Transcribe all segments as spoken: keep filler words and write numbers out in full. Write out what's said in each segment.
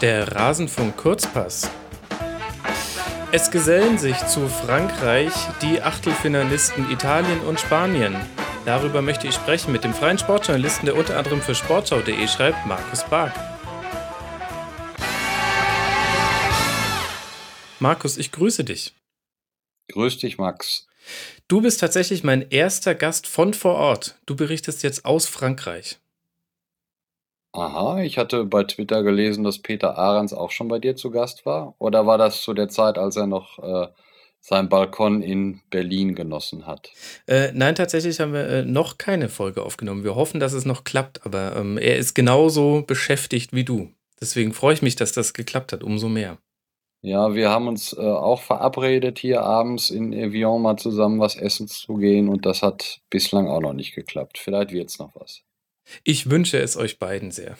Der Rasenfunk Kurzpass. Es gesellen sich zu Frankreich die Achtelfinalisten Italien und Spanien. Darüber möchte ich sprechen mit dem freien Sportjournalisten, der unter anderem für sportschau punkt de schreibt, Markus Bark. Markus, ich grüße dich. Grüß dich, Max. Du bist tatsächlich mein erster Gast von vor Ort. Du berichtest jetzt aus Frankreich. Aha, ich hatte bei Twitter gelesen, dass Peter Ahrens auch schon bei dir zu Gast war. Oder war das zu der Zeit, als er noch äh, seinen Balkon in Berlin genossen hat? Äh, nein, tatsächlich haben wir äh, noch keine Folge aufgenommen. Wir hoffen, dass es noch klappt, aber ähm, er ist genauso beschäftigt wie du. Deswegen freue ich mich, dass das geklappt hat, umso mehr. Ja, wir haben uns äh, auch verabredet, hier abends in Evian mal zusammen was essen zu gehen, und das hat bislang auch noch nicht geklappt. Vielleicht wird's noch was. Ich wünsche es euch beiden sehr.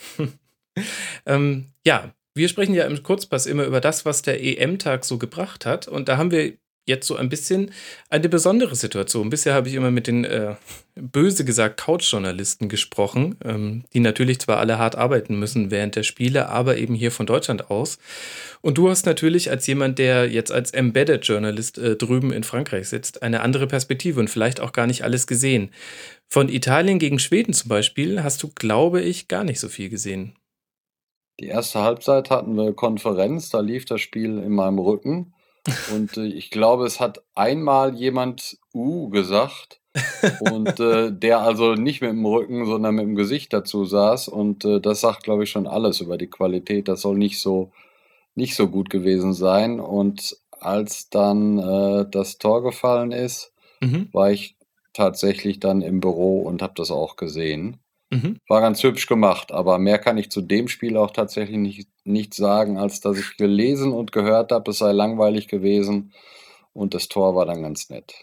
ähm, ja, wir sprechen ja im Kurzpass immer über das, was der E M-Tag so gebracht hat. Und da haben wir jetzt so ein bisschen eine besondere Situation. Bisher habe ich immer mit den, äh, böse gesagt, Couch-Journalisten gesprochen, ähm, die natürlich zwar alle hart arbeiten müssen während der Spiele, aber eben hier von Deutschland aus. Und du hast natürlich als jemand, der jetzt als Embedded Journalist äh, drüben in Frankreich sitzt, eine andere Perspektive und vielleicht auch gar nicht alles gesehen. Von Italien gegen Schweden zum Beispiel hast du, glaube ich, gar nicht so viel gesehen. Die erste Halbzeit hatten wir Konferenz, da lief das Spiel in meinem Rücken. Und äh, ich glaube, es hat einmal jemand „Uh“ gesagt und äh, der also nicht mit dem Rücken, sondern mit dem Gesicht dazu saß. Und äh, das sagt, glaube ich, schon alles über die Qualität. Das soll nicht so, nicht so gut gewesen sein. Und als dann äh, das Tor gefallen ist, Mhm, war ich tatsächlich dann im Büro und habe das auch gesehen. mhm. War ganz hübsch gemacht, aber mehr kann ich zu dem Spiel auch tatsächlich nicht, nicht sagen, als dass ich gelesen und gehört habe, es sei langweilig gewesen, und das Tor war dann ganz nett.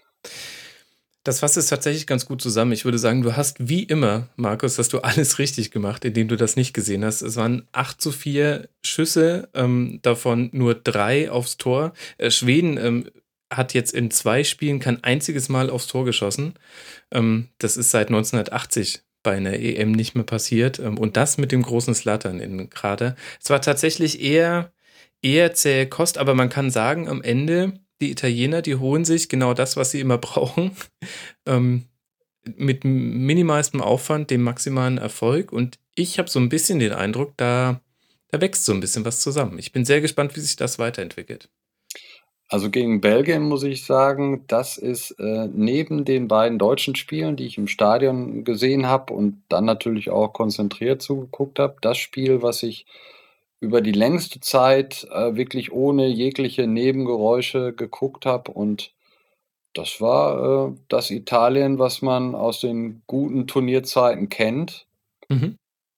Das fasst es tatsächlich ganz gut zusammen. Ich würde sagen, du hast wie immer, Markus, hast du alles richtig gemacht, indem du das nicht gesehen hast. Es waren acht zu vier Schüsse, ähm, davon nur drei aufs Tor. Äh, Schweden ähm, hat jetzt in zwei Spielen kein einziges Mal aufs Tor geschossen. Ähm, das ist seit neunzehnhundertachtzig bei einer E M nicht mehr passiert. Ähm, und das mit dem großen Zlatan in Kader. Es war tatsächlich eher, eher zähe Kost, aber man kann sagen, am Ende, die Italiener, die holen sich genau das, was sie immer brauchen. Ähm, mit minimalstem Aufwand, dem maximalen Erfolg. Und ich habe so ein bisschen den Eindruck, da, da wächst so ein bisschen was zusammen. Ich bin sehr gespannt, wie sich das weiterentwickelt. Also gegen Belgien muss ich sagen, das ist äh, neben den beiden deutschen Spielen, die ich im Stadion gesehen habe und dann natürlich auch konzentriert zugeguckt habe, das Spiel, was ich über die längste Zeit äh, wirklich ohne jegliche Nebengeräusche geguckt habe. Und das war äh, das Italien, was man aus den guten Turnierzeiten kennt. Mhm.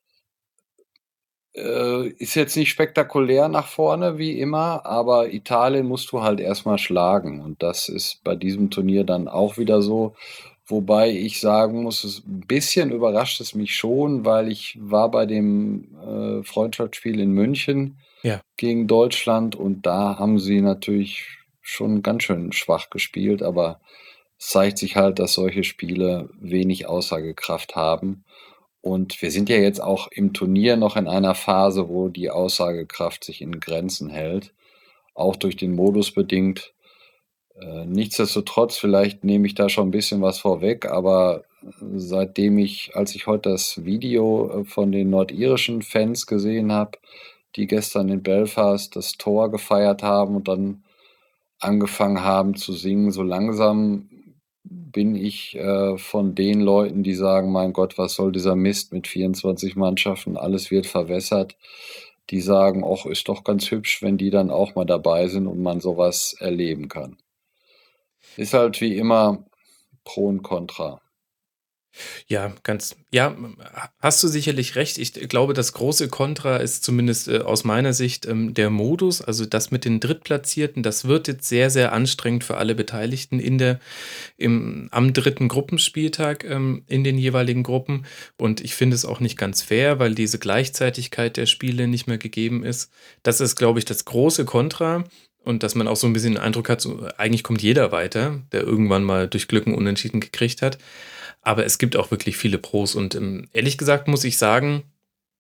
Äh, ist jetzt nicht spektakulär nach vorne wie immer, aber Italien musst du halt erstmal schlagen. Und das ist bei diesem Turnier dann auch wieder so. Wobei ich sagen muss, es 'n bisschen überrascht es mich schon, weil ich war bei dem äh, Freundschaftsspiel in München Ja. gegen Deutschland, und da haben sie natürlich schon ganz schön schwach gespielt, aber es zeigt sich halt, dass solche Spiele wenig Aussagekraft haben. Und wir sind ja jetzt auch im Turnier noch in einer Phase, wo die Aussagekraft sich in Grenzen hält, auch durch den Modus bedingt. Äh, nichtsdestotrotz, vielleicht nehme ich da schon ein bisschen was vorweg, aber seitdem ich als ich heute das Video äh, von den nordirischen Fans gesehen habe, die gestern in Belfast das Tor gefeiert haben und dann angefangen haben zu singen, so langsam bin ich äh, von den Leuten, die sagen: „Mein Gott, was soll dieser Mist mit vierundzwanzig Mannschaften, alles wird verwässert“, die sagen: „Och, ist doch ganz hübsch, wenn die dann auch mal dabei sind und man sowas erleben kann.“ Ist halt wie immer Pro und Contra. Ja, ganz, ja, hast du sicherlich recht. Ich glaube, das große Kontra ist zumindest äh, aus meiner Sicht ähm, der Modus, also das mit den Drittplatzierten, das wird jetzt sehr, sehr anstrengend für alle Beteiligten in der, im, am dritten Gruppenspieltag ähm, in den jeweiligen Gruppen. Und ich finde es auch nicht ganz fair, weil diese Gleichzeitigkeit der Spiele nicht mehr gegeben ist. Das ist, glaube ich, das große Kontra. Und dass man auch so ein bisschen den Eindruck hat, so, eigentlich kommt jeder weiter, der irgendwann mal durch Glück einen Unentschieden gekriegt hat. Aber es gibt auch wirklich viele Pros und ähm, ehrlich gesagt muss ich sagen,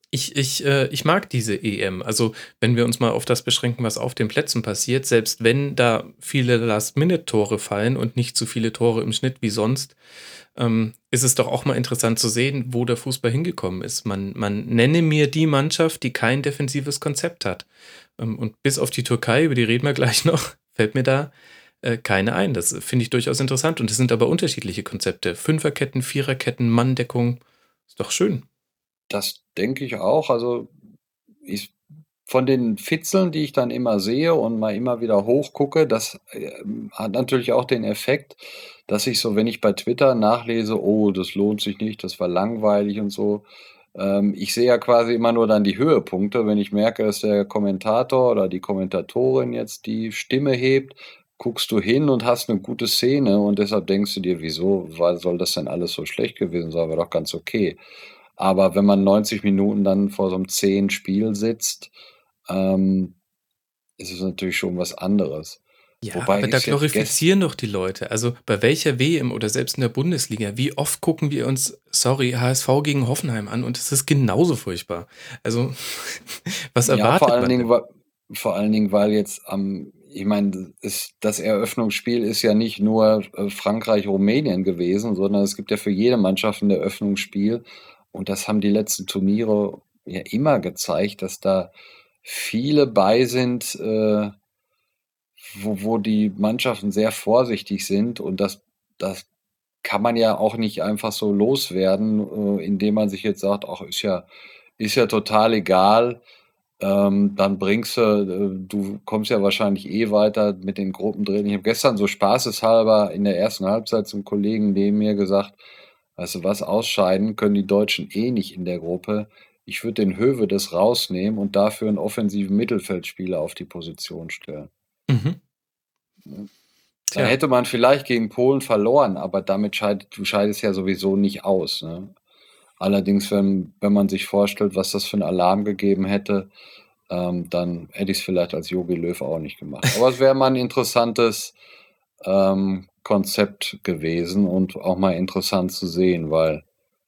Ich, ich, äh, ich mag diese E M. Also, wenn wir uns mal auf das beschränken, was auf den Plätzen passiert, selbst wenn da viele Last-Minute-Tore fallen und nicht so viele Tore im Schnitt wie sonst, ähm, ist es doch auch mal interessant zu sehen, wo der Fußball hingekommen ist. Man, man nenne mir die Mannschaft, die kein defensives Konzept hat. Ähm, und bis auf die Türkei, über die reden wir gleich noch, fällt mir da äh, keine ein. Das finde ich durchaus interessant. Und es sind aber unterschiedliche Konzepte. Fünferketten, Viererketten, Manndeckung. Ist doch schön. Das denke ich auch. Also ich, von den Fitzeln, die ich dann immer sehe und mal immer wieder hochgucke, das äh, hat natürlich auch den Effekt, dass ich so, wenn ich bei Twitter nachlese, oh, das lohnt sich nicht, das war langweilig und so. Ähm, ich sehe ja quasi immer nur dann die Höhepunkte. Wenn ich merke, dass der Kommentator oder die Kommentatorin jetzt die Stimme hebt, guckst du hin und hast eine gute Szene und deshalb denkst du dir, wieso weil soll das denn alles so schlecht gewesen sein? War doch ganz okay. Aber wenn man neunzig Minuten dann vor so einem zähen Spiel sitzt, ähm, ist es natürlich schon was anderes. Ja, Wobei aber da ist jetzt gest glorifizieren doch die Leute. Also bei welcher W M oder selbst in der Bundesliga, wie oft gucken wir uns, sorry, H S V gegen Hoffenheim an und es ist genauso furchtbar. Also, was ja, vor erwartet allen man Dingen, denn? wa vor allen Dingen, weil jetzt am ich meine, ist das Eröffnungsspiel ist ja nicht nur, äh, Frankreich-Rumänien gewesen, sondern es gibt ja für jede Mannschaft 'n Eröffnungsspiel. Und das haben die letzten Turniere ja immer gezeigt, dass da viele bei sind, äh, wo wo die Mannschaften sehr vorsichtig sind und das das kann man ja auch nicht einfach so loswerden, äh, indem man sich jetzt sagt: „Ach, ist ja ist ja total egal, ähm, dann bringst du äh, du kommst ja wahrscheinlich eh weiter mit den Gruppen drin.“ Ich habe gestern so spaßeshalber in der ersten Halbzeit zum Kollegen neben mir gesagt: „Weißt du was, ausscheiden können die Deutschen eh nicht in der Gruppe. Ich würde den Höwedes rausnehmen und dafür 'n offensiven Mittelfeldspieler auf die Position stellen.“ Mhm. Ne? Dann Tja. hätte man vielleicht gegen Polen verloren, aber damit scheidet du scheidest ja sowieso nicht aus, ne? Allerdings, wenn wenn man sich vorstellt, was das für 'n Alarm gegeben hätte, ähm, dann hätte ich's vielleicht als Jogi Löw auch nicht gemacht. Aber es wäre mal 'n interessantes, ähm, Konzept gewesen und auch mal interessant zu sehen, weil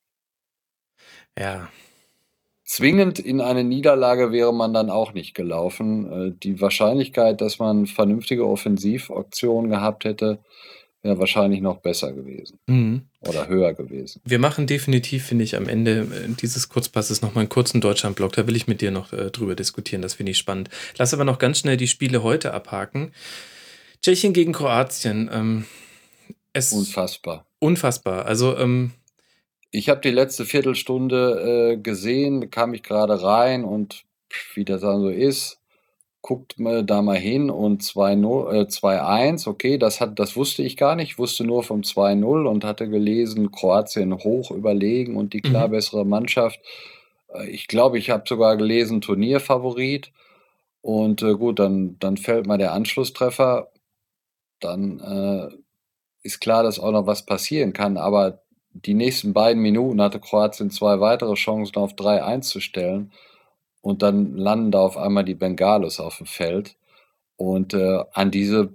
Ja. zwingend in eine Niederlage wäre man dann auch nicht gelaufen. Äh, die Wahrscheinlichkeit, dass man vernünftige Offensivaktionen gehabt hätte, wäre wahrscheinlich noch besser gewesen Mhm. oder höher gewesen. Wir machen definitiv, finde ich, am Ende äh, dieses Kurzpasses noch mal 'n kurzen Deutschlandblock. Da will ich mit dir noch, äh, drüber diskutieren. Das finde ich spannend. Lass aber noch ganz schnell die Spiele heute abhaken. Tschechien gegen Kroatien, ähm, es Unfassbar. unfassbar. Also, ähm Ich habe die letzte Viertelstunde, äh, gesehen, kam ich grade rein und wie das dann so ist, guckt man da mal hin und zwei nu äh, zwei eins, okay, das hat das wusste ich gar nicht. Ich wusste nur vom zwei null und hatte gelesen, Kroatien hoch überlegen und die klar Mhm. bessere Mannschaft. Äh, ich glaube, ich habe sogar gelesen, Turnierfavorit und, äh, gut, dann dann fällt mal der Anschlusstreffer. Dann, äh, ist klar, dass auch noch was passieren kann, aber die nächsten beiden Minuten hatte Kroatien zwei weitere Chancen auf drei eins zu stellen und dann landen da auf einmal die Bengalos aufm Feld und, äh, an diese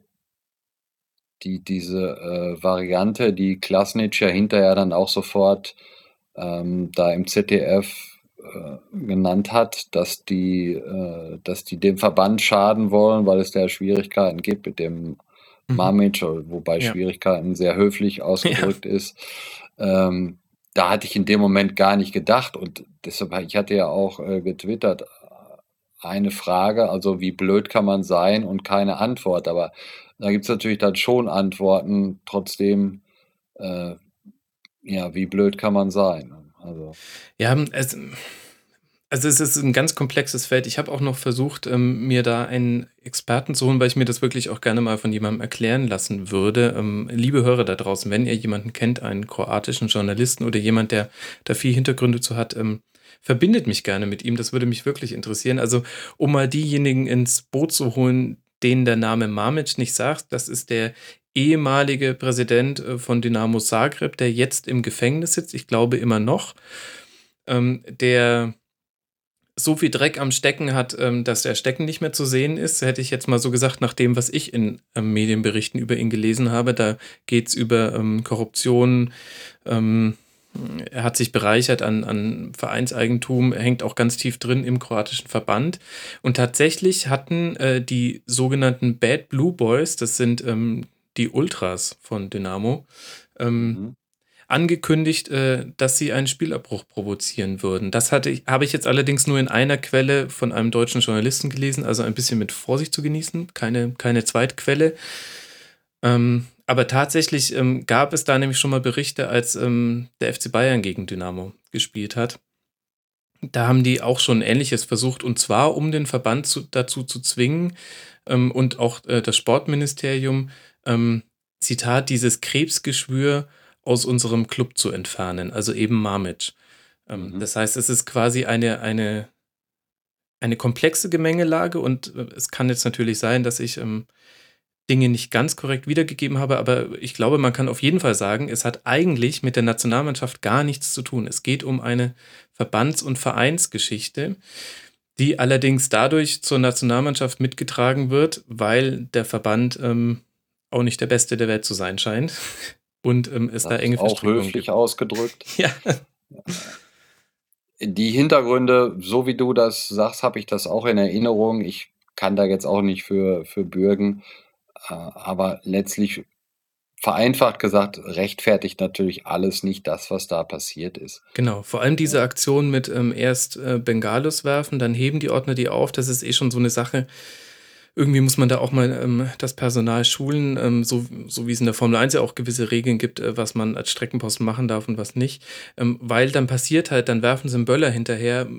die diese, äh, Variante, die Klasnic ja hinterher dann auch sofort, ähm, da im Z D F, äh, genannt hat, dass die äh, dass die dem Verband schaden wollen, weil es da Schwierigkeiten gibt mit dem Mhm. Mamic, wobei Ja. Schwierigkeiten sehr höflich Ja. ausgedrückt ist. Ähm, da hatte ich in dem Moment gar nicht gedacht und deshalb ha ich hatte ja auch, äh, getwittert, eine Frage, also wie blöd kann man sein und keine Antwort, aber da gibt's natürlich dann schon Antworten trotzdem, äh, ja, wie blöd kann man sein, ne? Also Ja, hm, es also, es ist 'n ganz komplexes Feld. Ich habe auch noch versucht, ähm, mir da einen Experten zu holen, weil ich mir das wirklich auch gerne mal von jemandem erklären lassen würde. Ähm, liebe Hörer da draußen, wenn ihr jemanden kennt, einen kroatischen Journalisten oder jemand, der da viel Hintergründe zu hat, ähm, verbindet mich gerne mit ihm. Das würde mich wirklich interessieren. Also, um mal diejenigen ins Boot zu holen, denen der Name Mamic nicht sagt, das ist der ehemalige Präsident, äh, von Dinamo Zagreb, der jetzt im Gefängnis sitzt, ich glaube immer noch, ähm, der so viel Dreck am Stecken hat, ähm, dass der Stecken nicht mehr zu sehen ist, hätte ich jetzt mal so gesagt, nach dem, was ich in, ähm, Medienberichten über ihn gelesen habe. Da geht's über, ähm, Korruption, ähm, er hat sich bereichert an, an Vereinseigentum, hängt auch ganz tief drin im kroatischen Verband. Und tatsächlich hatten äh, die sogenannten Bad Blue Boys, das sind ähm, die Ultras von Dynamo, ähm, Mhm. angekündigt, äh, dass sie einen Spielabbruch provozieren würden. Das hatte ich, habe ich jetzt allerdings nur in einer Quelle von einem deutschen Journalisten gelesen, also ein bisschen mit Vorsicht zu genießen, keine, keine Zweitquelle. Ähm, aber tatsächlich ähm, gab es da nämlich schon mal Berichte, als ähm, der F C Bayern gegen Dynamo gespielt hat. Da haben die auch schon Ähnliches versucht, und zwar um den Verband zu, dazu zu zwingen ähm, und auch äh, das Sportministerium, ähm, Zitat, dieses Krebsgeschwür aus unserem Club zu entfernen, also eben Mamic. Ähm, Mhm. das heißt, es ist quasi eine, eine, eine komplexe Gemengelage, und äh, es kann jetzt natürlich sein, dass ich ähm, Dinge nicht ganz korrekt wiedergegeben habe, aber ich glaube, man kann auf jeden Fall sagen, es hat eigentlich mit der Nationalmannschaft gar nichts zu tun. Es geht um eine Verbands- und Vereinsgeschichte, die allerdings dadurch zur Nationalmannschaft mitgetragen wird, weil der Verband ähm, auch nicht der Beste der Welt zu sein scheint und ähm, es da Das ist enge auch Verstrickungen gibt. höflich ausgedrückt. Ja, Die Hintergründe, so wie du das sagst, habe ich das auch in Erinnerung. Ich kann da jetzt auch nicht für, für bürgen, äh, aber letztlich vereinfacht gesagt, rechtfertigt natürlich alles nicht das, was da passiert ist. genau. Vor allem diese Aktion mit ähm, erst äh, Bengalos werfen, dann heben die Ordner die auf. Das ist eh schon so eine Sache. Irgendwie muss man da auch mal ähm, das Personal schulen, ähm, so, so wie es in der Formel eins ja auch gewisse Regeln gibt, äh, was man als Streckenposten machen darf und was nicht. Ähm, weil dann passiert halt, dann werfen sie einen Böller hinterher.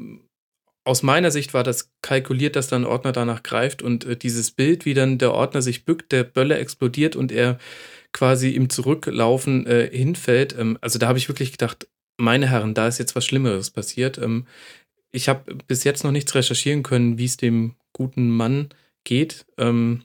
Aus meiner Sicht war das kalkuliert, dass dann ein Ordner danach greift, und äh, dieses Bild, wie dann der Ordner sich bückt, der Böller explodiert und er quasi im Zurücklaufen äh, hinfällt. Ähm, also da habe ich wirklich gedacht, meine Herren, da ist jetzt was Schlimmeres passiert. Ähm, ich habe bis jetzt noch nichts recherchieren können, wie es dem guten Mann geht. Ähm,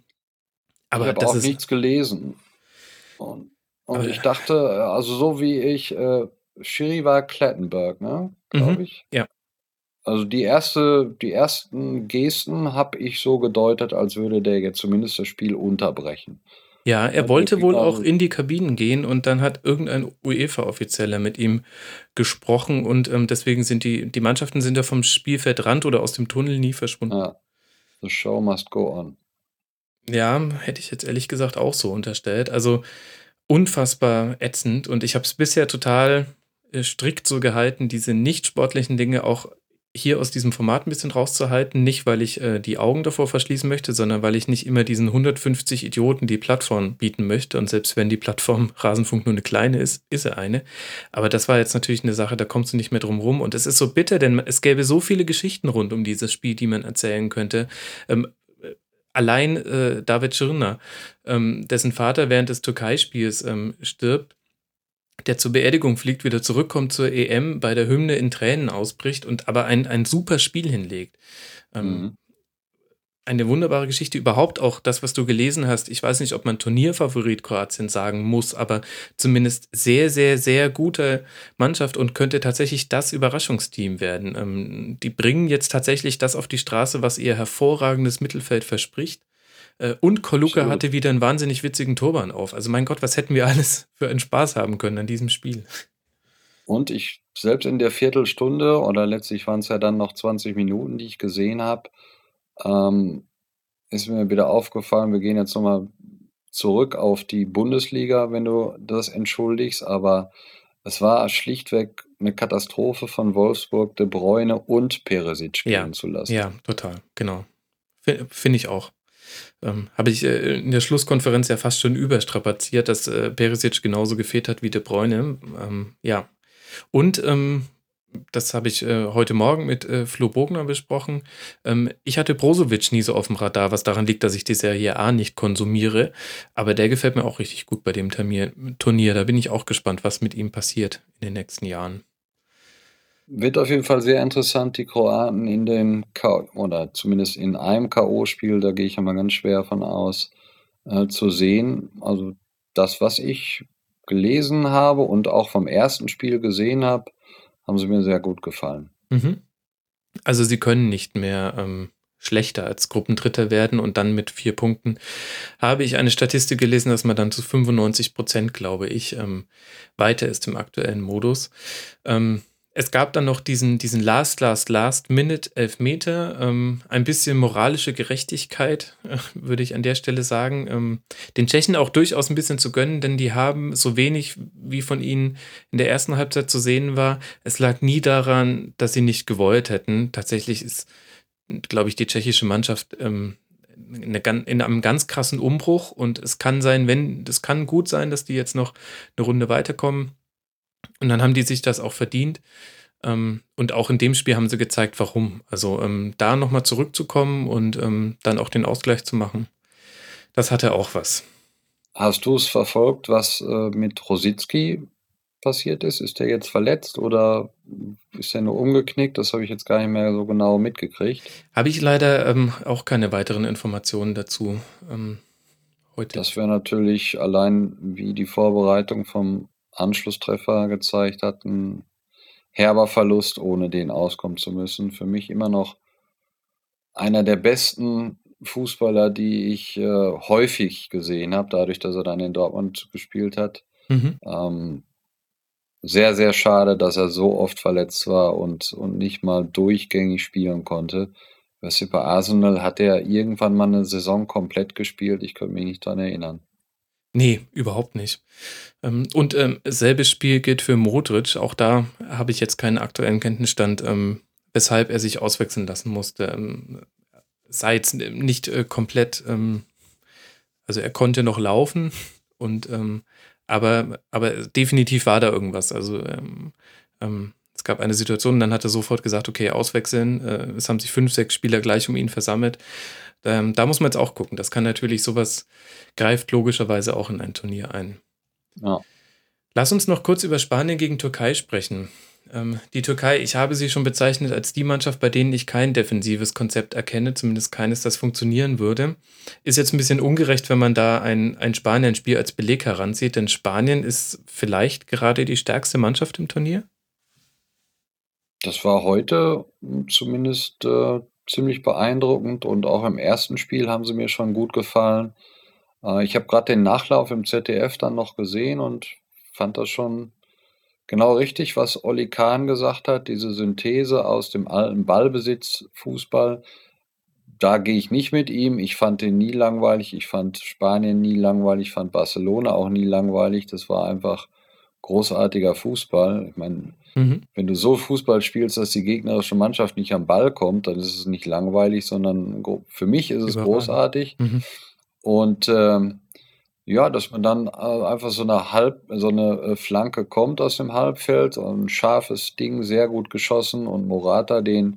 Ich aber habe das auch ist. nichts gelesen. Und, und Aber, ich dachte, äh, also so wie ich, äh, Schiri war Klettenberg, ne, mhm, glaube ich. ja. Also die erste, die ersten Gesten habe ich so gedeutet, als würde der jetzt zumindest das Spiel unterbrechen. Ja, er Ne, der wollte ging wohl auch also, in die Kabinen gehen, und dann hat irgendein UEFA-Offizieller mit ihm gesprochen, und ähm, deswegen sind die, die Mannschaften sind ja vom Spielfeldrand oder aus dem Tunnel nie verschwunden. ja, the show must go on. Ja, hätte ich jetzt ehrlich gesagt auch so unterstellt. Also unfassbar ätzend, und ich habe es bisher total äh, strikt so gehalten, diese nicht sportlichen Dinge auch hier aus diesem Format ein bisschen rauszuhalten. Nicht, weil ich äh, die Augen davor verschließen möchte, sondern weil ich nicht immer diesen hundertfünfzig Idioten die Plattform bieten möchte. Und selbst wenn die Plattform Rasenfunk nur eine kleine ist, ist er eine. Aber das war jetzt natürlich eine Sache, da kommst du nicht mehr drum rum. Und es ist so bitter, denn es gäbe so viele Geschichten rund um dieses Spiel, die man erzählen könnte. Ähm, äh, Allein äh, David Schirner, ähm, dessen Vater während des Türkei-Spiels ähm, stirbt, der zur Beerdigung fliegt, wieder zurückkommt zur E M, bei der Hymne in Tränen ausbricht und aber ein, ein super Spiel hinlegt. Ähm, Mhm. eine wunderbare Geschichte, überhaupt auch das, was du gelesen hast. Ich weiß nicht, ob man Turnierfavorit Kroatien sagen muss, aber zumindest sehr, sehr, sehr gute Mannschaft und könnte tatsächlich das Überraschungsteam werden. Ähm, die bringen jetzt tatsächlich das auf die Straße, was ihr hervorragendes Mittelfeld verspricht. Äh, Und Koluka Absolut. hatte wieder einen wahnsinnig witzigen Turban auf. Also mein Gott, was hätten wir alles für einen Spaß haben können an diesem Spiel. Und ich selbst in der Viertelstunde oder letztlich waren es ja dann noch zwanzig Minuten, die ich gesehen habe, ähm, ist mir wieder aufgefallen, wir gehen jetzt noch mal zurück auf die Bundesliga, wenn du das entschuldigst, aber es war schlichtweg 'ne Katastrophe von Wolfsburg, De Bruyne und Perisic Ja, gehen zu lassen. ja, total, genau. Fi- Finde ich auch. Ähm, habe ich äh, in der Schlusskonferenz ja fast schon überstrapaziert, dass äh, Perisic genauso gefehlt hat wie De Bruyne. Ähm, ja. Und ähm, das habe ich äh, heute Morgen mit äh, Flo Bogner besprochen. Ähm, ich hatte Brozovic nie so auf dem Radar, was daran liegt, dass ich die Serie A nicht konsumiere. Aber der gefällt mir auch richtig gut bei dem Turnier. Turnier. Da bin ich auch gespannt, was mit ihm passiert in den nächsten Jahren. Wird auf jeden Fall sehr interessant, die Kroaten in dem K oder zumindest in einem K O-Spiel, da gehe ich ja mal ganz schwer von aus, äh, zu sehen. Also, das, was ich gelesen habe und auch vom ersten Spiel gesehen habe, haben sie mir sehr gut gefallen. Mhm. Also sie können nicht mehr ähm, schlechter als Gruppendritter werden und dann mit vier Punkten habe ich eine Statistik gelesen, dass man dann zu fünfundneunzig Prozent, glaube ich, ähm, weiter ist im aktuellen Modus. Ähm, es gab dann noch diesen, diesen Last, Last, Last-Minute-Elfmeter. Ähm, ein bisschen moralische Gerechtigkeit, äh, würde ich an der Stelle sagen. Ähm, den Tschechen auch durchaus ein bisschen zu gönnen, denn die haben so wenig, wie von ihnen in der ersten Halbzeit zu sehen war. Es lag nie daran, dass sie nicht gewollt hätten. Tatsächlich ist, glaube ich, die tschechische Mannschaft ähm, eine, gan- in einem ganz krassen Umbruch und es kann sein, wenn, es kann gut sein, dass die jetzt noch eine Runde weiterkommen und dann haben die sich das auch verdient. Ähm, und auch in dem Spiel haben sie gezeigt, warum. Also ähm, da nochmal zurückzukommen und ähm, dann auch den Ausgleich zu machen, das hatte auch was. Hast du es verfolgt, was äh, mit Rositzky passiert ist? Ist der jetzt verletzt oder ist er nur umgeknickt? Das habe ich jetzt gar nicht mehr so genau mitgekriegt. Habe ich leider ähm, auch keine weiteren Informationen dazu ähm, heute. Das wäre natürlich allein, wie die Vorbereitung vom Anschlusstreffer gezeigt hat, ein herber Verlust, ohne den auskommen zu müssen. Für mich immer noch einer der besten Fußballer, die ich äh, häufig gesehen habe, dadurch, dass er dann in Dortmund gespielt hat. Mhm. Ähm, sehr, sehr schade, dass er so oft verletzt war und, und nicht mal durchgängig spielen konnte. Weißt du, bei Arsenal hat er irgendwann mal eine Saison komplett gespielt. Ich könnte mich nicht dran erinnern. Nee, überhaupt nicht. Ähm, und ähm, selbes Spiel gilt für Modric. Auch da habe ich jetzt keinen aktuellen Kenntnisstand, ähm, weshalb er sich auswechseln lassen musste. Ähm, sei jetzt nicht äh, komplett, ähm, also er konnte noch laufen und ähm, aber, aber definitiv war da irgendwas. Also ähm, ähm, es gab eine Situation, dann hat er sofort gesagt, okay, auswechseln. Äh, es haben sich fünf, sechs Spieler gleich um ihn versammelt. Ähm, da muss man jetzt auch gucken. Das kann natürlich sowas, greift logischerweise auch in ein Turnier ein. Ja. Lass uns noch kurz über Spanien gegen Türkei sprechen. Ähm, die Türkei, ich habe sie schon bezeichnet als die Mannschaft, bei denen ich kein defensives Konzept erkenne, zumindest keines, das funktionieren würde. Ist jetzt ein bisschen ungerecht, wenn man da ein, ein Spanien-Spiel als Beleg heranzieht, denn Spanien ist vielleicht gerade die stärkste Mannschaft im Turnier. Das war heute hm, zumindest äh, ziemlich beeindruckend und auch im ersten Spiel haben sie mir schon gut gefallen. Äh, ich habe gerade den Nachlauf im Z D F dann noch gesehen und fand das schon genau richtig, was Olli Kahn gesagt hat, diese Synthese aus dem alten Ballbesitz-Fußball. Da gehe ich nicht mit ihm. Ich fand den nie langweilig. Ich fand Spanien nie langweilig. Ich fand Barcelona auch nie langweilig. Das war einfach großartiger Fußball. Ich meine, Mhm. wenn du so Fußball spielst, dass die gegnerische Mannschaft nicht am Ball kommt, dann ist es nicht langweilig, sondern gro- für mich ist es Überragend. großartig. Mhm. Und ähm, ja, dass man dann äh, einfach so eine Halb, so eine äh, Flanke kommt aus dem Halbfeld, so ein scharfes Ding, sehr gut geschossen und Morata den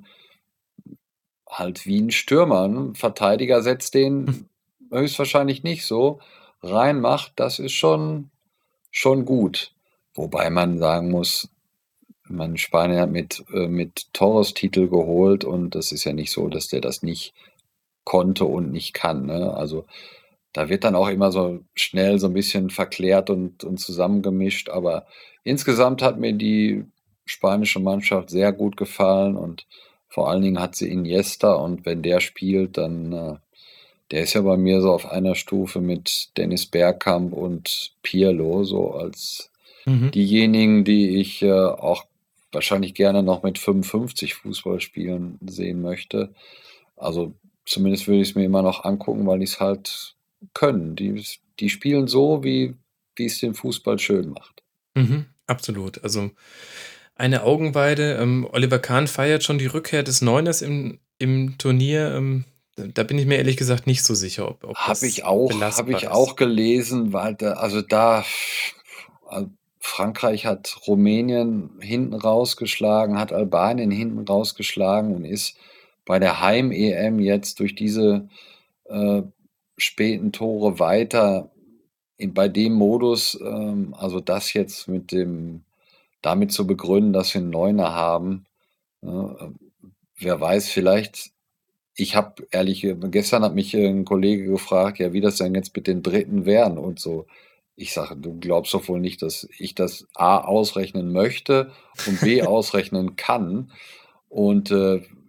halt wie ein Stürmer, ne? 'N Verteidiger setzt den höchstwahrscheinlich nicht so reinmacht, das ist schon schon gut. Wobei man sagen muss, man Spanien hat mit äh, mit Torres Titel geholt und das ist ja nicht so, dass der das nicht konnte und nicht kann, ne? Also, da wird dann auch immer so schnell so ein bisschen verklärt und und zusammengemischt, aber insgesamt hat mir die spanische Mannschaft sehr gut gefallen und vor allen Dingen hat sie Iniesta und wenn der spielt, dann äh, der ist ja bei mir so auf einer Stufe mit Dennis Bergkamp und Pirlo, so als Mhm. diejenigen, die ich äh, auch wahrscheinlich gerne noch mit fünfundfünfzig Fußball spielen sehen möchte. Also zumindest würde ich es mir immer noch angucken, weil die es halt können. Die, die spielen so, wie, wie es den Fußball schön macht. Mhm. Absolut. Also eine Augenweide. Ähm, Oliver Kahn feiert schon die Rückkehr des Neuners im, im Turnier. Ähm, da bin ich mir ehrlich gesagt nicht so sicher, ob, ob Habe ich das auch, habe belastbar ich ist. auch gelesen, weil da, also da, also Frankreich hat Rumänien hinten rausgeschlagen, hat Albanien hinten rausgeschlagen und ist bei der Heim-E M jetzt durch diese äh, späten Tore weiter in, bei dem Modus, ähm, also das jetzt mit dem, damit zu begründen, dass wir einen Neuner haben. Ne, äh, wer weiß, vielleicht, ich habe ehrlich, äh, gestern hat mich äh, ein Kollege gefragt, ja, wie das denn jetzt mit den Dritten wären und so. Ich sage, du glaubst doch wohl nicht, dass ich das A ausrechnen möchte und B ausrechnen kann. Und äh,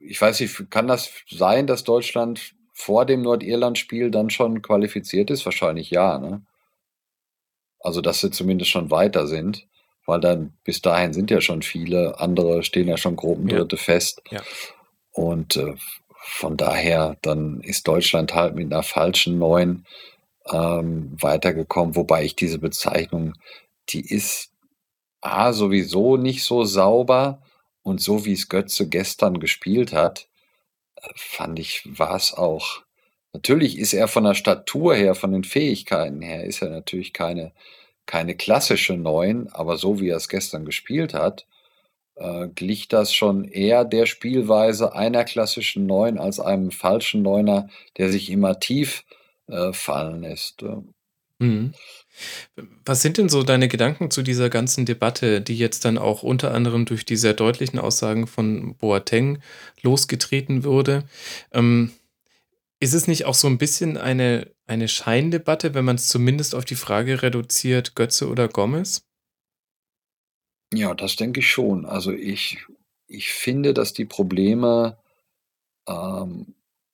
ich weiß nicht, kann das sein, dass Deutschland vor dem Nordirland-Spiel dann schon qualifiziert ist? Wahrscheinlich ja, ne? Also, dass sie zumindest schon weiter sind, weil dann bis dahin sind ja schon viele andere stehen ja schon Ja, Gruppendritte fest. ja. Und, äh, von daher, dann ist Deutschland halt mit einer falschen neun ähm, weitergekommen, wobei ich diese Bezeichnung, die ist A, sowieso nicht so sauber und so wie es Götze gestern gespielt hat, äh, fand ich, war es auch, natürlich ist er von der Statur her, von den Fähigkeiten her, ist er natürlich keine keine klassische neun, aber so wie er es gestern gespielt hat, äh, glich das schon eher der Spielweise einer klassischen neun als einem falschen Neuner, der sich immer tief, äh, fallen lässt. Ähm, Mhm. Was sind denn so deine Gedanken zu dieser ganzen Debatte, die jetzt dann auch unter anderem durch die sehr deutlichen Aussagen von Boateng losgetreten wurde? Ähm, ist es nicht auch so ein bisschen eine eine Scheindebatte, wenn man es zumindest auf die Frage reduziert, Götze oder Gomez? ja, das denke ich schon. Also, ich ich finde, dass die Probleme, ähm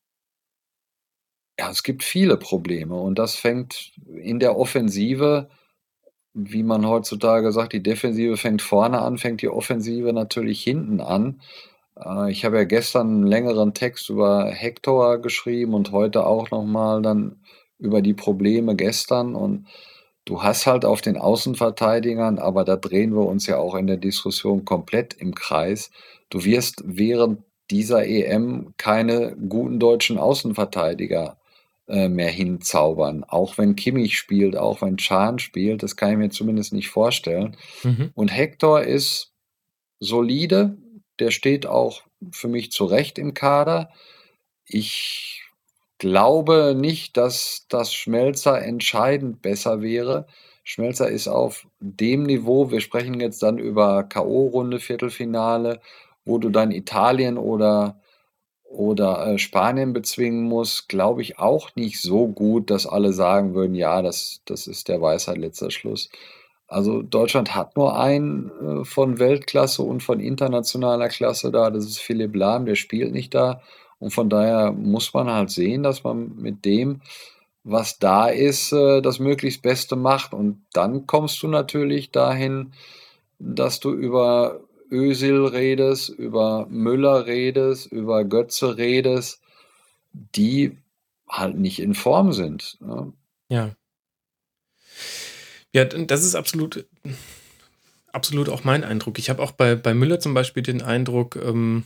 ja, es gibt viele Probleme und das fängt in der Offensive, wie man heutzutage sagt, die Defensive fängt vorne an, fängt die Offensive natürlich hinten an. Äh, ich habe ja gestern 'n längeren Text über Hector geschrieben und heute auch noch mal dann über die Probleme gestern und du hast halt auf den Außenverteidigern, aber da drehen wir uns ja auch in der Diskussion komplett im Kreis. Du wirst während dieser E M keine guten deutschen Außenverteidiger, äh, mehr hinzaubern. Auch wenn Kimmich spielt, auch wenn Can spielt, das kann ich mir zumindest nicht vorstellen. Mhm. Und Hector ist solide, der steht auch für mich zu Recht im Kader. Ich glaube nicht, dass das Schmelzer entscheidend besser wäre. Schmelzer ist auf dem Niveau, wir sprechen jetzt dann über K O-Runde, Viertelfinale, wo du dann Italien oder oder, äh, Spanien bezwingen musst, glaube ich auch nicht so gut, dass alle sagen würden: „Ja, das das ist der Weisheit letzter Schluss." Also, Deutschland hat nur einen, äh, von Weltklasse und von internationaler Klasse da, das ist Philipp Lahm, der spielt nicht da. Und von daher muss man halt sehen, dass man mit dem, was da ist, äh, das möglichst Beste macht. Und dann kommst du natürlich dahin, dass du über Özil redest, über Müller redest, über Götze redest, die halt nicht in Form sind, ne? Ja. Ja, d das ist absolut absolut auch mein Eindruck. Ich habe auch bei bei Müller zum Beispiel den Eindruck, ähm,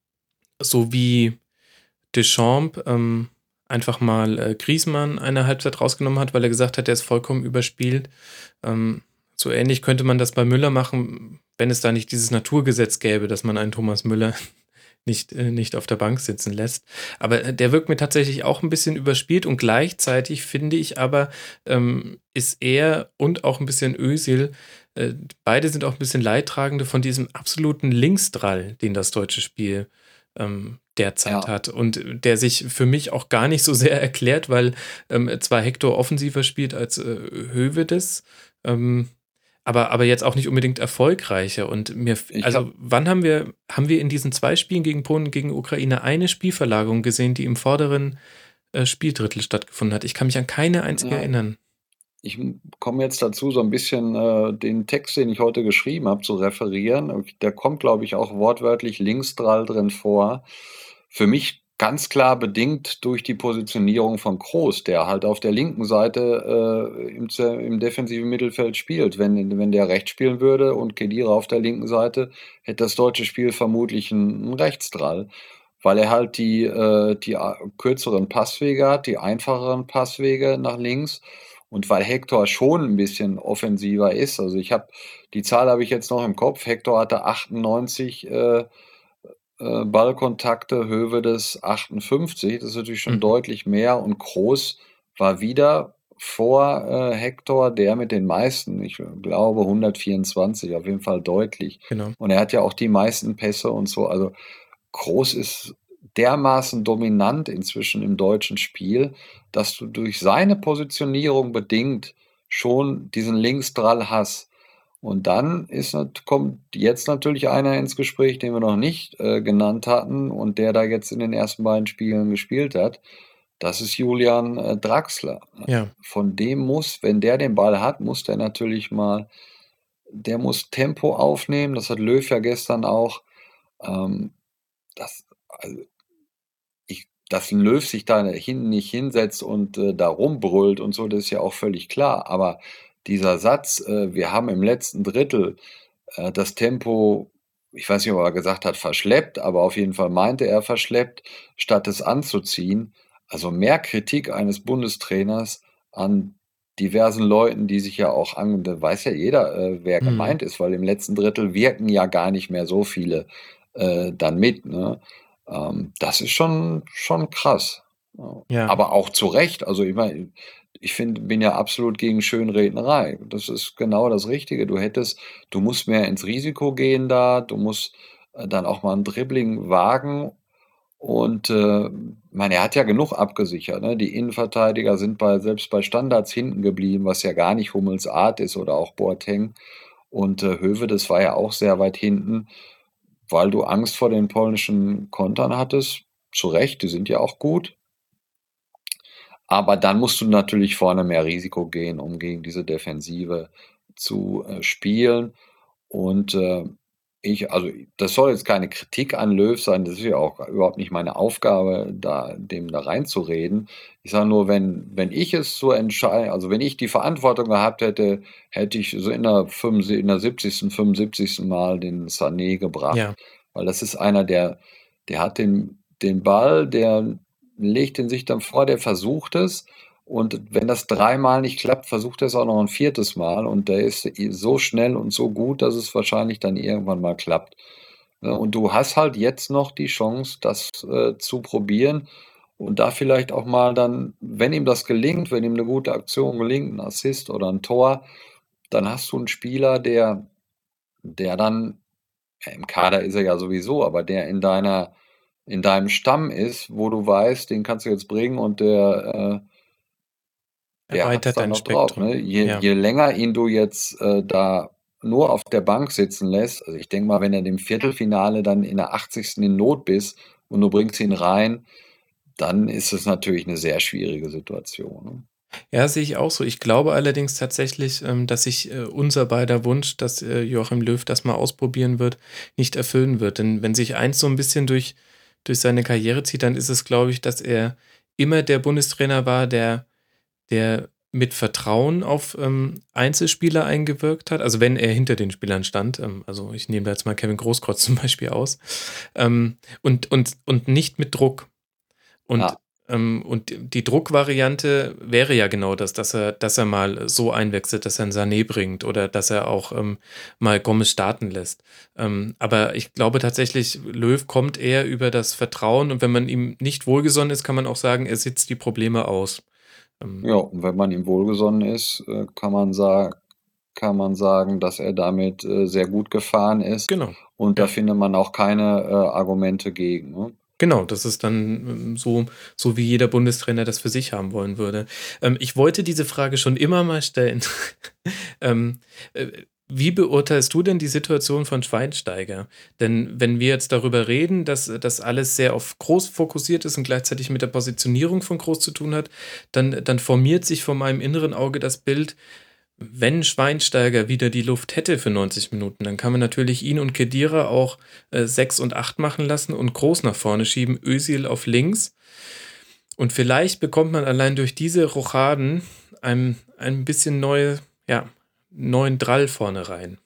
so wie Deschamps, ähm, einfach mal, äh, Griezmann eine Halbzeit rausgenommen hat, weil er gesagt hat, der ist vollkommen überspielt. Ähm, so ähnlich könnte man das bei Müller machen, wenn es da nicht dieses Naturgesetz gäbe, dass man einen Thomas Müller nicht äh, nicht auf der Bank sitzen lässt. Aber, äh, der wirkt mir tatsächlich auch ein bisschen überspielt und gleichzeitig finde ich aber, ähm, ist er und auch ein bisschen Özil, äh, beide sind auch ein bisschen Leidtragende von diesem absoluten Linksdrall, den das deutsche Spiel, ähm, derzeit Ja, hat und der sich für mich auch gar nicht so sehr erklärt, weil, ähm, zwar Hector offensiver spielt als, äh, Höwedes, ähm aber aber jetzt auch nicht unbedingt erfolgreicher und mir f ich habe also, wann haben wir haben wir in diesen zwei Spielen gegen Polen und gegen Ukraine eine Spielverlagerung gesehen, die im vorderen, äh, Spieldrittel stattgefunden hat? Ich kann mich an keine einzige ja, erinnern. ich m komme jetzt dazu, so 'n bisschen, äh, den Text, den ich heute geschrieben habe, zu referieren. Und da kommt, glaube ich, auch wortwörtlich Linksdrall drin vor. Für mich ganz klar bedingt durch die Positionierung von Kroos, der halt auf der linken Seite, äh, im ze im defensiven Mittelfeld spielt. Wenn wenn der rechts spielen würde und Khedira auf der linken Seite, hätte das deutsche Spiel vermutlich 'n 'n Rechtsdrall, weil er halt die, äh die a kürzeren Passwege hat, die einfacheren Passwege nach links und weil Hector schon 'n bisschen offensiver ist. Also, ich habe die Zahl habe ich jetzt noch im Kopf. Hector hatte achtundneunzig, äh, äh, Ballkontakte, Höwedes achtundfünfzig. Das ist natürlich schon Mhm, deutlich mehr und Kroos war wieder vor, äh, Hector der mit den meisten. Ich glaube hundertvierundzwanzig, auf jeden Fall deutlich. genau. Und er hat ja auch die meisten Pässe und so. Also, Kroos ist dermaßen dominant inzwischen im deutschen Spiel, dass du durch seine Positionierung bedingt schon diesen Linksdrall hast. Und dann ist nat kommt jetzt natürlich einer ins Gespräch, den wir noch nicht, äh, genannt hatten und der da jetzt in den ersten beiden Spielen gespielt hat. Das ist Julian, äh, Draxler, ne? Ja. Von dem muss wenn der den Ball hat, muss der natürlich mal der muss Tempo aufnehmen. Das hat Löw ja gestern auch. Ähm, das also ich dass 'n Löw sich da hinten nicht hinsetzt und, äh, da rumbrüllt und so, das ist ja auch völlig klar. Aber dieser Satz, äh: „Wir haben im letzten Drittel, äh, das Tempo“, ich weiß nicht, ob er gesagt hat, verschleppt, aber auf jeden Fall meinte er verschleppt, statt es anzuziehen. Also, mehr Kritik eines Bundestrainers an diversen Leuten, die sich ja auch an da weiß ja jeder, äh, wer Mhm. gemeint ist, weil im letzten Drittel wirken ja gar nicht mehr so viele, äh, dann mit, ne? Ähm, das ist schon schon krass, ja. Ja. Aber auch zu Recht. Also, ich meine, ich finde bin ja absolut gegen Schönrednerei. Das ist genau das Richtige. Du hättest du musst mehr ins Risiko gehen da, du musst, äh, dann auch mal 'n Dribbling wagen und, äh, meine, er hat ja genug abgesichert, ne? Die Innenverteidiger sind bei selbst bei Standards hinten geblieben, was ja gar nicht Hummels Art ist oder auch Boateng. Und, äh, Höwedes war ja auch sehr weit hinten, weil du Angst vor den polnischen Kontern hattest. Zu Recht, die sind ja auch gut. Aber dann musst du natürlich vorne mehr Risiko gehen, um gegen diese Defensive zu, äh, spielen. Und, äh, ich also, das soll jetzt keine Kritik an Löw sein, das ist ja auch überhaupt nicht meine Aufgabe, da dem da reinzureden. Ich sage nur, wenn wenn ich es so entschei also, wenn ich die Verantwortung gehabt hätte, hätte ich so in der fünfundsie in der siebzigsten, fünfundsiebzigsten Mal den Sané gebracht, Ja. weil das ist einer, der der hat den den Ball, der legt den sich dann vor, der versucht es und wenn das dreimal nicht klappt, versucht er's auch noch 'n viertes Mal und der ist i so schnell und so gut, dass es wahrscheinlich dann irgendwann mal klappt, ne? Und du hast halt jetzt noch die Chance, das, äh, zu probieren und da vielleicht auch mal dann, wenn ihm das gelingt, wenn ihm 'ne gute Aktion gelingt, 'n Assist oder 'n Tor, dann hast du 'n Spieler, der der dann ja, im Kader ist er ja sowieso, aber der in deiner in deinem Stamm ist, wo du weißt, den kannst du jetzt bringen und der, äh der hat's Erweitert dann dein noch drauf, Spektrum, ne? Je ja. je länger ihn du jetzt, äh, da nur auf der Bank sitzen lässt also, ich denke mal, wenn er im Viertelfinale dann in der achtzigsten in Not bist und du bringst ihn rein, dann ist es natürlich 'ne sehr schwierige Situation, ne? Ja, sehe ich auch so. Ich glaube allerdings tatsächlich, ähm, dass sich, äh, unser beider Wunsch, dass, äh, Joachim Löw das mal ausprobieren wird, nicht erfüllen wird. Denn wenn sich eins so 'n bisschen durch durch seine Karriere zieht, dann ist es, glaube ich, dass er immer der Bundestrainer war, der der mit Vertrauen auf, ähm, Einzelspieler eingewirkt hat. Also, wenn er hinter den Spielern stand. Ähm, also, ich nehme da jetzt mal Kevin Großkreuz zum Beispiel aus. Ähm, und und und nicht mit Druck. Und, Ja. ähm und die Druckvariante wäre ja genau das, dass er dass er mal so einwechselt, dass er 'n Sané bringt oder dass er auch, ähm, mal Gomez starten lässt. Ähm, aber ich glaube tatsächlich, Löw kommt eher über das Vertrauen und wenn man ihm nicht wohlgesonnen ist, kann man auch sagen, er sitzt die Probleme aus. Ähm Ja, und wenn man ihm wohlgesonnen ist, äh, kann man sa kann man sagen, dass er damit, äh, sehr gut gefahren ist Genau, und da ja. findet man auch keine, äh, Argumente gegen, ne? Genau, das ist dann, ähm, so so wie jeder Bundestrainer das für sich haben wollen würde. Ähm, ich wollte diese Frage schon immer mal stellen. Ähm, äh, wie beurteilst du denn die Situation von Schweinsteiger? Denn wenn wir jetzt darüber reden, dass das alles sehr auf Groß fokussiert ist und gleichzeitig mit der Positionierung von Groß zu tun hat, dann dann formiert sich vor meinem inneren Auge das Bild, wenn Schweinsteiger wieder die Luft hätte für neunzig Minuten, dann kann man natürlich ihn und Khedira auch, äh, sechs und acht machen lassen und Groß nach vorne schieben, Özil auf links. Und vielleicht bekommt man allein durch diese Rochaden ein ein bisschen neue ja, neuen Drall vorne rein.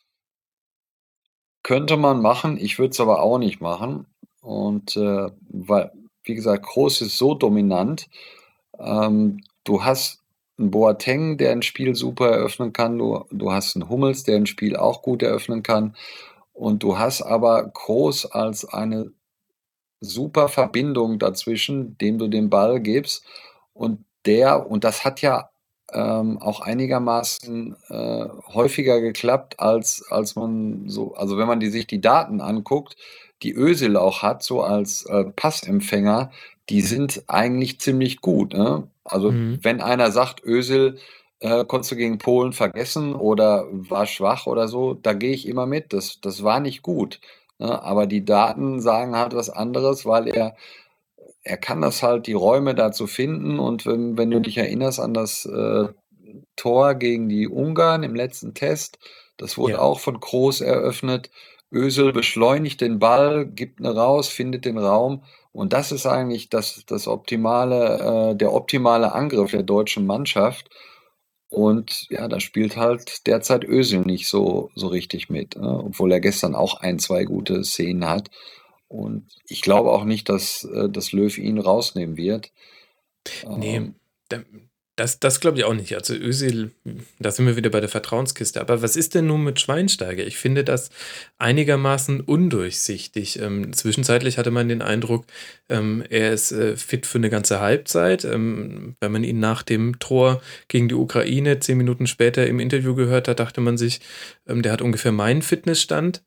Könnte man machen, ich würde es aber auch nicht machen. Und, äh, weil, wie gesagt, Groß ist so dominant. Ähm, du hast 'n Boateng, der 'n Spiel super eröffnen kann. Du du hast 'n Hummels, der 'n Spiel auch gut eröffnen kann. Und du hast aber Groß als eine super Verbindung dazwischen, dem du den Ball gibst. Und der und das hat ja, ähm, auch einigermaßen, äh, häufiger geklappt, als als man so also, wenn man die sich die Daten anguckt, die Özil auch hat, so als, äh, Passempfänger, die sind eigentlich ziemlich gut, ne? Also, Mhm. wenn einer sagt, Özil, äh, konntest du gegen Polen vergessen oder war schwach oder so, da gehe ich immer mit. Das das war nicht gut, ne? Aber die Daten sagen halt was anderes, weil er er kann das halt, die Räume da zu finden und wenn wenn du dich erinnerst an das, äh, Tor gegen die Ungarn im letzten Test, das wurde Ja. auch von Kroos eröffnet. Özil beschleunigt den Ball, gibt 'ne raus, findet den Raum und das ist eigentlich das das optimale äh, der optimale Angriff der deutschen Mannschaft. Und ja, da spielt halt derzeit Özil nicht so so richtig mit, ne? Obwohl er gestern auch ein, zwei gute Szenen hat. Und ich glaube auch nicht, dass, äh, dass Löw ihn rausnehmen wird. Ne, Ähm, da das das glaube ich auch nicht. Also, Özil, hm, da sind wir wieder bei der Vertrauenskiste. Aber was ist denn nun mit Schweinsteiger? Ich finde das einigermaßen undurchsichtig. Ähm, zwischenzeitlich hatte man den Eindruck, ähm, er ist, äh, fit für eine ganze Halbzeit. Ähm, wenn man ihn nach dem Tor gegen die Ukraine zehn Minuten später im Interview gehört hat, dachte man sich, ähm, der hat ungefähr meinen Fitnessstand.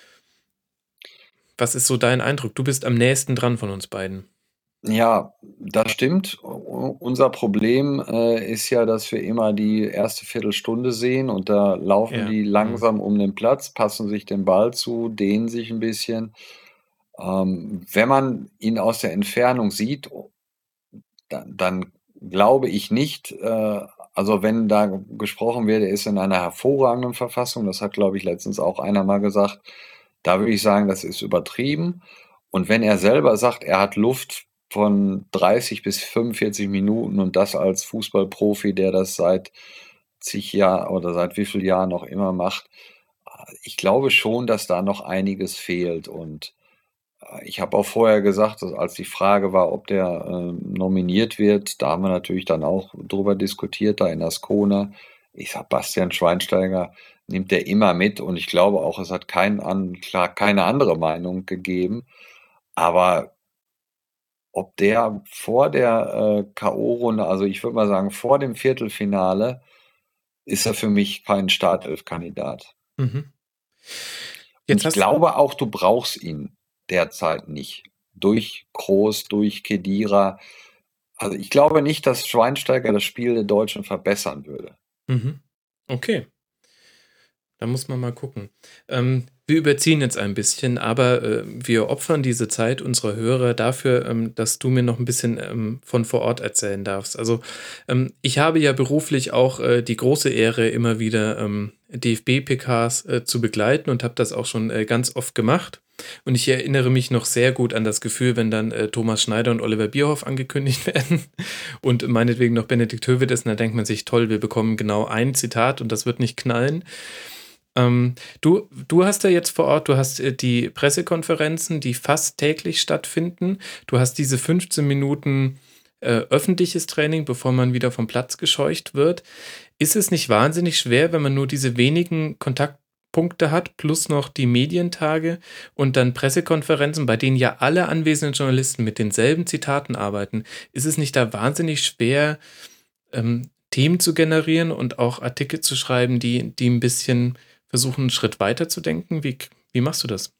Was ist so dein Eindruck? Du bist am nächsten dran von uns beiden. ja, das stimmt. U unser Problem, äh, ist ja, dass wir immer die erste Viertelstunde sehen und da laufen Ja, die mhm. langsam um den Platz, passen sich den Ball zu, dehnen sich 'n bisschen. Ähm, wenn man ihn aus der Entfernung sieht, dann dann glaube ich nicht, äh also, wenn da gesprochen wird, er ist in einer hervorragenden Verfassung, das hat, glaube ich, letztens auch einer mal gesagt, da würde ich sagen, das ist übertrieben. Und wenn er selber sagt, er hat Luft von dreißig bis fünfundvierzig Minuten und das als Fußballprofi, der das seit zig Jahren oder seit wie viel Jahren auch immer macht, ich glaube schon, dass da noch einiges fehlt und äh, ich habe auch vorher gesagt, dass als die Frage war, ob der, ähm, nominiert wird, da haben wir natürlich dann auch drüber diskutiert, da in Ascona. Ich sage: „Bastian Schweinsteiger nimmt der immer mit“ und ich glaube auch, es hat keinen an klar, keine andere Meinung gegeben. Aber ob der vor der, äh, K O-Runde, also, ich würde mal sagen, vor dem Viertelfinale ist er für mich kein Startelf-Kandidat. Mhm. Und Jetzt ich hast glaube auch, du brauchst ihn derzeit nicht. Durch Kroos, durch Khedira. Also, ich glaube nicht, dass Schweinsteiger das Spiel der Deutschen verbessern würde. mhm. Okay. Da muss man mal gucken. Ähm, wir überziehen jetzt ein bisschen, aber, äh, wir opfern diese Zeit unserer Hörer dafür, ähm, dass du mir noch ein bisschen, ähm, von vor Ort erzählen darfst. Also, ähm, ich habe ja beruflich auch, äh, die große Ehre, immer wieder, ähm, D F B-P Ks, äh, zu begleiten und habe das auch schon, äh, ganz oft gemacht. Und ich erinnere mich noch sehr gut an das Gefühl, wenn dann, äh, Thomas Schneider und Oliver Bierhoff angekündigt werden und meinetwegen noch Benedikt Höwedes, und da denkt man sich: „Toll, wir bekommen genau ein Zitat und das wird nicht knallen.“ ähm, du du hast ja jetzt vor Ort, du hast, äh, die Pressekonferenzen, die fast täglich stattfinden. Du hast diese fünfzehn Minuten, äh, öffentliches Training, bevor man wieder vom Platz gescheucht wird. Ist es nicht wahnsinnig schwer, wenn man nur diese wenigen Kontaktpunkte hat, plus noch die Medientage und dann Pressekonferenzen, bei denen ja alle anwesenden Journalisten mit denselben Zitaten arbeiten? Ist es nicht da wahnsinnig schwer, ähm, Themen zu generieren und auch Artikel zu schreiben, die die 'n bisschen versuchen, 'n Schritt weiter zu denken? Wie k wie machst du das?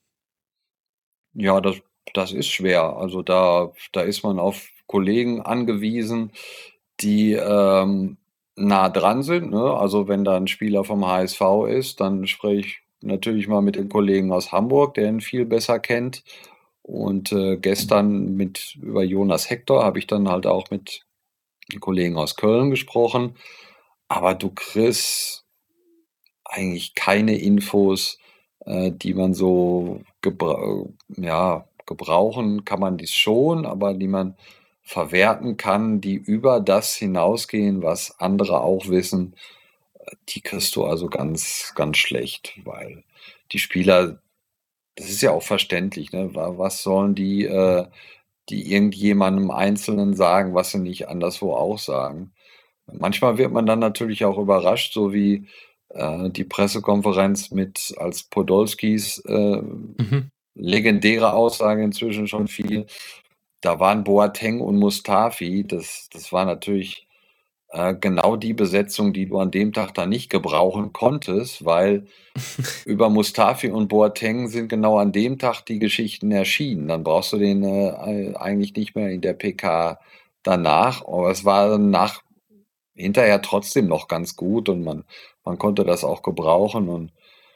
Ja, das das ist schwer. Also, da da ist man auf Kollegen angewiesen, die, ähm, nah dran sind, ne? Also, wenn da 'n Spieler vom H S V ist, dann spreche ich natürlich mal mit dem Kollegen aus Hamburg, der ihn viel besser kennt. Und, äh, gestern mit über Jonas Hector habe ich dann halt auch mit 'n Kollegen aus Köln gesprochen. Aber du kriegst eigentlich keine Infos, äh, die man so gebra ja, gebrauchen kann man dies schon, aber die man verwerten kann, die über das hinausgehen, was andere auch wissen. Äh, die kriegst du also ganz, ganz schlecht, weil die Spieler, das ist ja auch verständlich, ne? Wa was sollen die, äh die irgendjemandem Einzelnen sagen, was sie nicht anderswo auch sagen? Manchmal wird man dann natürlich auch überrascht, so wie, äh, die Pressekonferenz mit, als Podolskis, äh, Mhm. legendäre Aussage inzwischen schon fiel. Da waren Boateng und Mustafi. Das das war natürlich, äh, genau die Besetzung, die du an dem Tag da nicht gebrauchen konntest, weil über Mustafi und Boateng sind genau an dem Tag die Geschichten erschienen. Dann brauchst du den, äh, ei eigentlich nicht mehr in der P K danach. Aber es war nach hinterher trotzdem noch ganz gut und man man konnte das auch gebrauchen und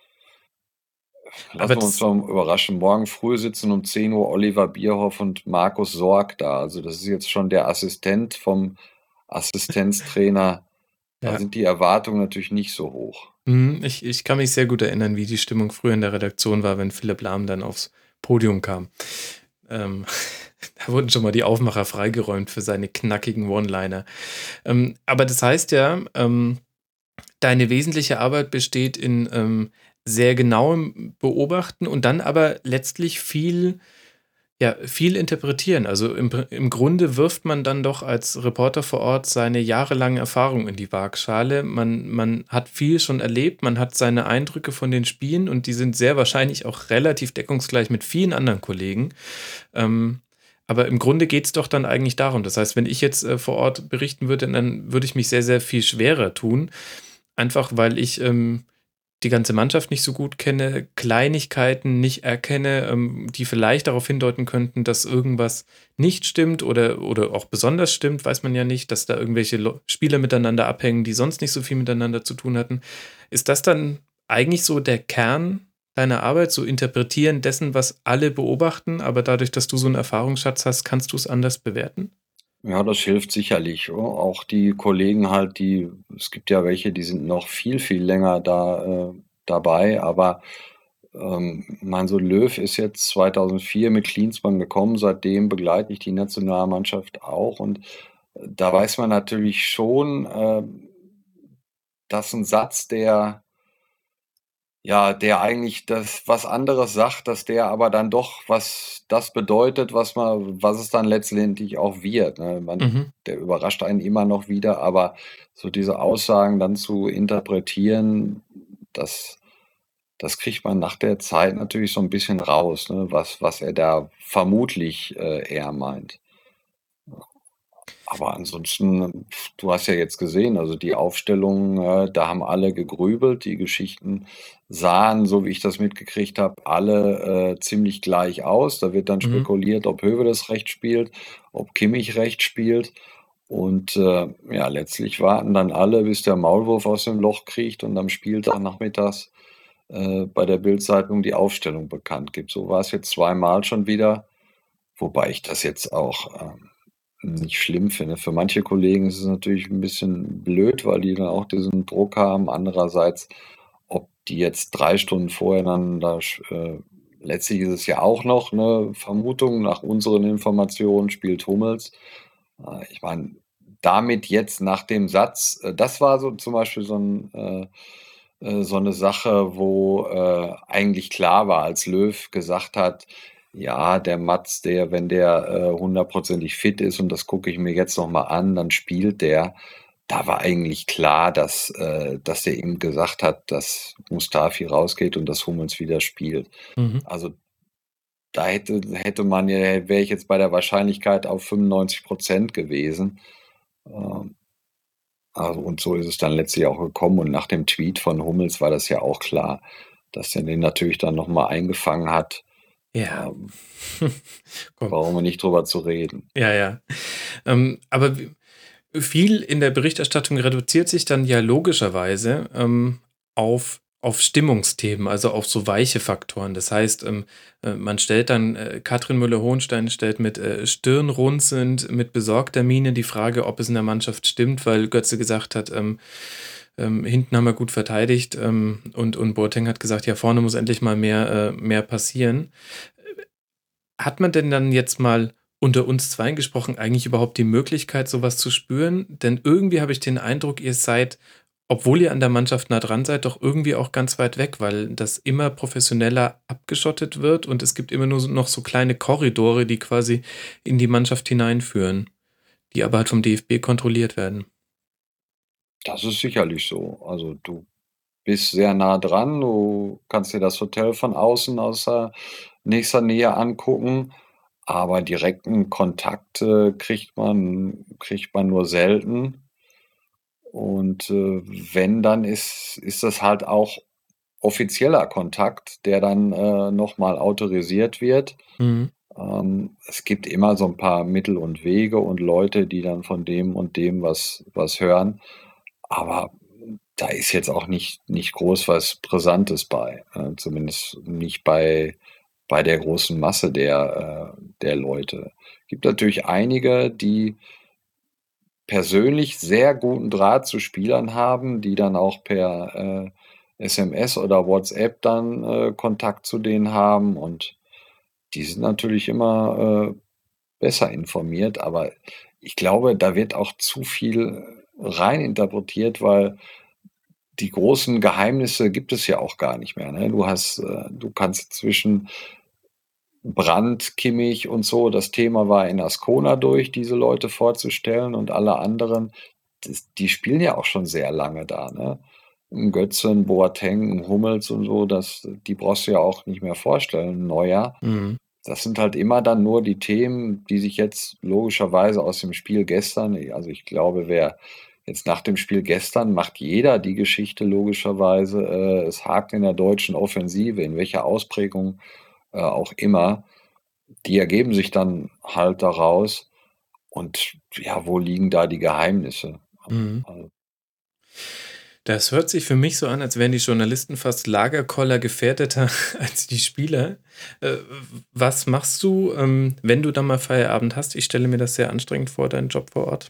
Aber lassen wir uns das mal überraschen. Morgen früh sitzen um zehn Uhr Oliver Bierhoff und Markus Sorg da. Also, das ist jetzt schon der Assistent vom Assistenztrainer. Da ja. sind die Erwartungen natürlich nicht so hoch. Mhm, ich ich kann mich sehr gut erinnern, wie die Stimmung früher in der Redaktion war, wenn Philipp Lahm dann aufs Podium kam. Ähm, da wurden schon mal die Aufmacher freigeräumt für seine knackigen One-Liner. Ähm, aber das heißt ja, ähm, deine wesentliche Arbeit besteht in, ähm, sehr genauem Beobachten und dann aber letztlich viel ja, viel interpretieren. Also, im Pr im Grunde wirft man dann doch als Reporter vor Ort seine jahrelange Erfahrung in die Waagschale. Man man hat viel schon erlebt, man hat seine Eindrücke von den Spielen und die sind sehr wahrscheinlich auch relativ deckungsgleich mit vielen anderen Kollegen. Ähm, aber im Grunde geht's doch dann eigentlich darum. Das heißt, wenn ich jetzt, äh, vor Ort berichten würde, dann würde ich mich sehr, sehr viel schwerer tun, einfach weil ich, ähm, die ganze Mannschaft nicht so gut kenne, Kleinigkeiten nicht erkenne, ähm, die vielleicht darauf hindeuten könnten, dass irgendwas nicht stimmt oder, oder auch besonders stimmt, weiß man ja nicht, dass da irgendwelche Lo Spieler miteinander abhängen, die sonst nicht so viel miteinander zu tun hatten. Ist das dann eigentlich so der Kern deiner Arbeit, so interpretieren dessen, was alle beobachten, aber dadurch, dass du so einen Erfahrungsschatz hast, kannst du es anders bewerten? Ja, das hilft sicherlich. Oh, auch die Kollegen halt, die es gibt ja welche, die sind noch viel, viel länger da, äh, dabei, aber, ähm, mein so Löw ist jetzt zweitausendvier mit Klinsmann gekommen. Seitdem begleite ich die Nationalmannschaft auch und, äh, da weiß man natürlich schon, ähm, dass ein Satz, der ja, der eigentlich das was anderes sagt, dass der aber dann doch was das bedeutet, was man was es dann letztendlich auch wird, ne? Man Mhm. der überrascht einen immer noch wieder, aber so diese Aussagen dann zu interpretieren, das das kriegt man nach der Zeit natürlich so 'n bisschen raus, ne, was was er da vermutlich, äh, eher meint. Aber ansonsten, du hast ja jetzt gesehen, also die Aufstellung, äh, da haben alle gegrübelt. Die Geschichten sahen, so wie ich das mitgekriegt habe, alle, äh, ziemlich gleich aus. Da wird dann Mhm. spekuliert, ob Höwedes rechts spielt, ob Kimmich rechts spielt. Und, äh, ja, letztlich warten dann alle, bis der Maulwurf aus dem Loch kriecht und am Spieltag nachmittags, äh, bei der Bild-Zeitung die Aufstellung bekannt gibt. So war es jetzt zweimal schon wieder, wobei ich das jetzt auch, ähm nicht schlimm finde. Für manche Kollegen ist es natürlich 'n bisschen blöd, weil die dann auch diesen Druck haben. Andererseits, ob die jetzt drei Stunden vorher dann da sch äh, letztlich ist es ja auch noch 'ne Vermutung. Nach unseren Informationen spielt Hummels. Äh, ich meine, damit jetzt nach dem Satz äh, das war so zum Beispiel so 'n äh, äh, so 'ne Sache, wo, äh, eigentlich klar war, als Löw gesagt hat: „Ja, der Mats, der wenn der, äh, hundertprozentig fit ist und das gucke ich mir jetzt noch mal an, dann spielt der.“ Da war eigentlich klar, dass äh, dass der ihm gesagt hat, dass Mustafi rausgeht und dass Hummels wieder spielt. Mhm. Also, da hätte hätte man ja wäre ich jetzt bei der Wahrscheinlichkeit auf fünfundneunzig gewesen. Ähm, also, und so ist es dann letztlich auch gekommen und nach dem Tweet von Hummels war das ja auch klar, dass er den natürlich dann noch mal eingefangen hat. Ja. Ähm, Komm. brauchen wir nicht drüber zu reden. Ja, ja. Ähm, aber w viel in der Berichterstattung reduziert sich dann ja logischerweise, ähm, auf auf Stimmungsthemen, also auf so weiche Faktoren. Das heißt, ähm, äh, man stellt dann äh, Katrin Müller-Hohenstein stellt mit, äh, stirnrunzelnd, mit besorgter Miene die Frage, ob es in der Mannschaft stimmt, weil Götze gesagt hat, ähm, ähm, hinten haben wir gut verteidigt, ähm, und und Boateng hat gesagt: „Ja, vorne muss endlich mal mehr äh, mehr passieren.“ Hat man denn dann jetzt mal unter uns Zweien gesprochen eigentlich überhaupt die Möglichkeit, sowas zu spüren? Denn irgendwie habe ich den Eindruck, ihr seid, obwohl ihr an der Mannschaft nah dran seid, doch irgendwie auch ganz weit weg, weil das immer professioneller abgeschottet wird und es gibt immer nur so noch so kleine Korridore, die quasi in die Mannschaft hineinführen, die aber halt vom D F B kontrolliert werden. Das ist sicherlich so. Also, du bist sehr nah dran. Du kannst dir das Hotel von außen aus, äh, nächster Nähe angucken, aber direkten Kontakt, äh, kriegt man kriegt man nur selten. Und, äh, wenn, dann ist ist das halt auch offizieller Kontakt, der dann, äh, noch mal autorisiert wird. Mhm. Ähm, es gibt immer so 'n paar Mittel und Wege und Leute, die dann von dem und dem was was hören, aber da ist jetzt auch nicht nicht groß was Brisantes bei, äh, zumindest nicht bei bei der großen Masse der, äh der Leute. Gibt natürlich einige, die persönlich sehr guten Draht zu Spielern haben, die dann auch per, äh, S M S oder WhatsApp dann, äh, Kontakt zu denen haben und die sind natürlich immer, äh, besser informiert, aber ich glaube, da wird auch zu viel rein interpretiert, weil die großen Geheimnisse gibt es ja auch gar nicht mehr, ne? Du hast äh, du kannst zwischen Brandt, Kimmich und so das Thema war in Ascona durch, diese Leute vorzustellen und alle anderen, das die spielen ja auch schon sehr lange da, ne? 'N Götze, 'n Boateng, 'n Hummels und so, das die brauchst du ja auch nicht mehr vorstellen, 'n Neuer. Mhm. Das sind halt immer dann nur die Themen, die sich jetzt logischerweise aus dem Spiel gestern also, ich glaube, wer jetzt nach dem Spiel gestern macht jeder die Geschichte logischerweise, äh, es hakt in der deutschen Offensive, in welcher Ausprägung, äh, auch immer. Die ergeben sich dann halt daraus und ja, wo liegen da die Geheimnisse? Mhm. Al Das hört sich für mich so an, als wären die Journalisten fast Lagerkoller gefährdeter als die Spieler. Äh, w was machst du, ähm, wenn du dann mal Feierabend hast? Ich stelle mir das sehr anstrengend vor, deinen Job vor Ort.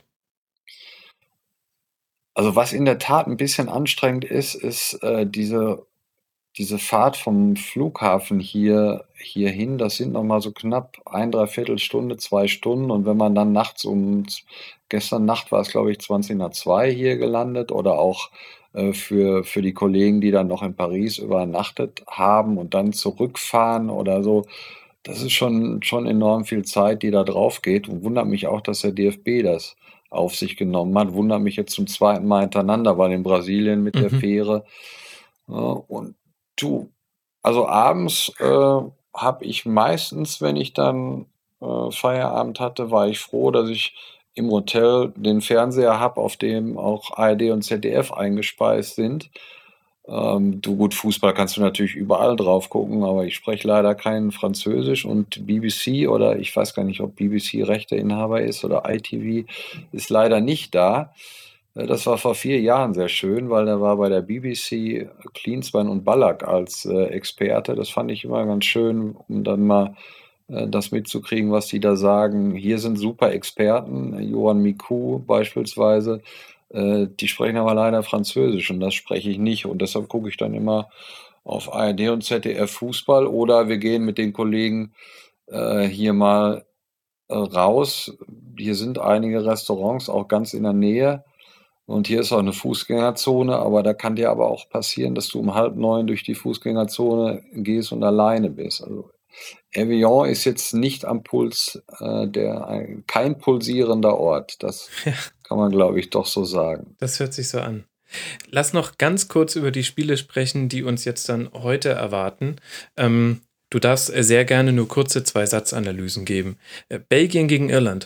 Also, was in der Tat 'n bisschen anstrengend ist, ist, äh, diese diese Fahrt vom Flughafen hier hierhin. Das sind noch mal so knapp ein Dreiviertel Stunde, zwei Stunden und wenn man dann nachts um z gestern Nacht war's, glaube ich, zwanzig nach zwei hier gelandet oder auch, äh, für für die Kollegen, die dann noch in Paris übernachtet haben und dann zurückfahren oder so. Das ist schon schon enorm viel Zeit, die da draufgeht und wundert mich auch, dass der DFB das auf sich genommen hat. Wundert mich jetzt zum zweiten Mal hintereinander, weil in Brasilien mit der Mhm. Fähre, ne? Und du, also, abends, äh, habe ich meistens, wenn ich dann, äh, Feierabend hatte, war ich froh, dass ich im Hotel den Fernseher habe, auf dem auch ARD und ZDF eingespeist sind. Ähm, du, gut, Fußball kannst du natürlich überall drauf gucken, aber ich spreche leider kein Französisch und B B C oder ich weiß gar nicht, ob B B C Rechteinhaber ist oder I T V ist leider nicht da. Äh, das war vor vier Jahren sehr schön, weil da war bei der B B C Klinsmann und Ballack als, äh, Experte. Das fand ich immer ganz schön, um dann mal, äh, das mitzukriegen, was die da sagen. Hier sind super Experten, Johan Micoud beispielsweise, äh, die sprechen aber leider Französisch und das spreche ich nicht und deshalb gucke ich dann immer auf ARD und ZDF Fußball oder wir gehen mit den Kollegen, äh, hier mal, äh, raus. Hier sind einige Restaurants auch ganz in der Nähe und hier ist auch 'ne Fußgängerzone, aber da kann dir aber auch passieren, dass du um halb neun durch die Fußgängerzone gehst und alleine bist. Also, Evian ist jetzt nicht am Puls, äh, der ein kein pulsierender Ort. Das Ja. kann man, glaube ich, doch so sagen. Das hört sich so an. Lass noch ganz kurz über die Spiele sprechen, die uns jetzt dann heute erwarten. Ähm, du darfst, äh, sehr gerne nur kurze Zwei-Satz-Analysen geben. Äh, Belgien gegen Irland.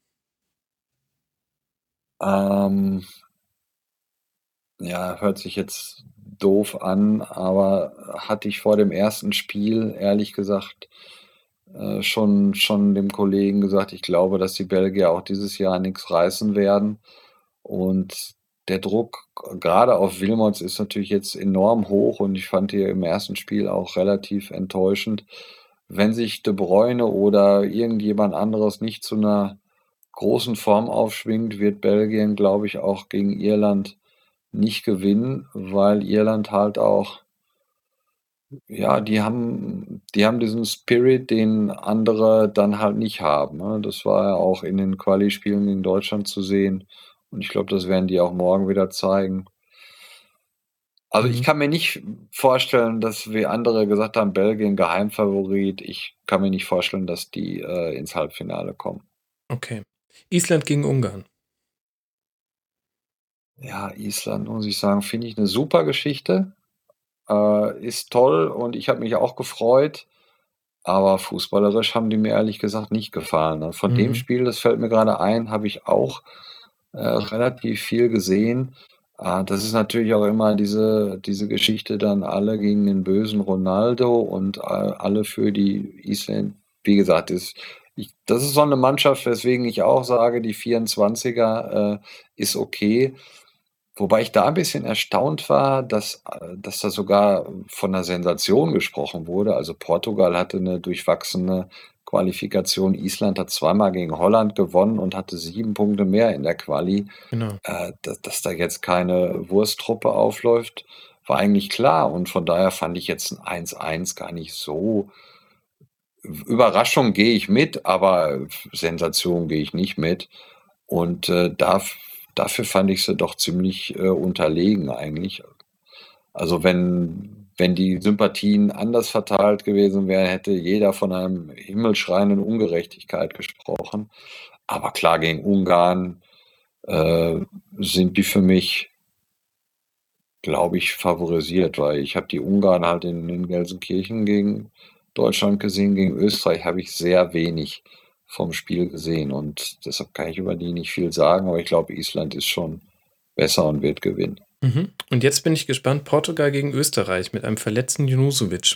Ähm ja, hört sich jetzt doof an, aber hatte ich vor dem ersten Spiel ehrlich gesagt, äh, schon schon dem Kollegen gesagt: „Ich glaube, dass die Belgier auch dieses Jahr nix reißen werden.“ Und der Druck g grade auf Wilmots ist natürlich jetzt enorm hoch und ich fand die im ersten Spiel auch relativ enttäuschend. Wenn sich De Bruyne oder irgendjemand anderes nicht zu 'ner großen Form aufschwingt, wird Belgien, glaube ich, auch gegen Irland nicht gewinnen, weil Irland halt auch ja, die haben die haben diesen Spirit, den andere dann halt nicht haben, ne? Das war ja auch in den Quali-Spielen gegen Deutschland zu sehen und ich glaube, das werden die auch morgen wieder zeigen. Also, ich Mhm. kann mir nicht vorstellen, dass wie andere gesagt haben, Belgien Geheimfavorit. Ich kann mir nicht vorstellen, dass die, äh, ins Halbfinale kommen. Okay. Island gegen Ungarn. Ja, Island, muss ich sagen, finde ich 'ne super Geschichte. Äh, ist toll und ich habe mich auch gefreut, aber fußballerisch haben die mir ehrlich gesagt nicht gefallen, ne? Von dem Mhm. Spiel, das fällt mir grade ein, habe ich auch, äh, relativ viel gesehen. Ah, das ist natürlich auch immer diese diese Geschichte dann alle gegen den bösen Ronaldo und a alle für die Islän wie gesagt, ist ich das ist so eine Mannschaft, weswegen ich auch sage, die vierundzwanziger äh, ist okay. Wobei ich da ein bisschen erstaunt war, dass äh, dass da sogar von 'ner Sensation gesprochen wurde. Also, Portugal hatte eine durchwachsene Qualifikation. Island hat zweimal gegen Holland gewonnen und hatte sieben Punkte mehr in der Quali. Genau. Äh, da dass da jetzt keine Wursttruppe aufläuft, war eigentlich klar und von daher fand ich jetzt 'n eins eins gar nicht so Überraschung gehe ich mit, aber Sensation gehe ich nicht mit. Und, äh, daf dafür fand ich sie doch ziemlich, äh, unterlegen eigentlich. Also, wenn wenn die Sympathien anders verteilt gewesen wären, hätte jeder von einem himmelschreienden Ungerechtigkeit gesprochen. Aber klar, gegen Ungarn, äh, sind die für mich, glaube ich, favorisiert, weil ich habe die Ungarn halt in in Gelsenkirchen gegen Deutschland gesehen. Gegen Österreich habe ich sehr wenig vom Spiel gesehen und deshalb kann ich über die nicht viel sagen, aber ich glaube, Island ist schon besser und wird gewinnen. Mhm. Und jetzt bin ich gespannt, Portugal gegen Österreich mit einem verletzten Junusovic.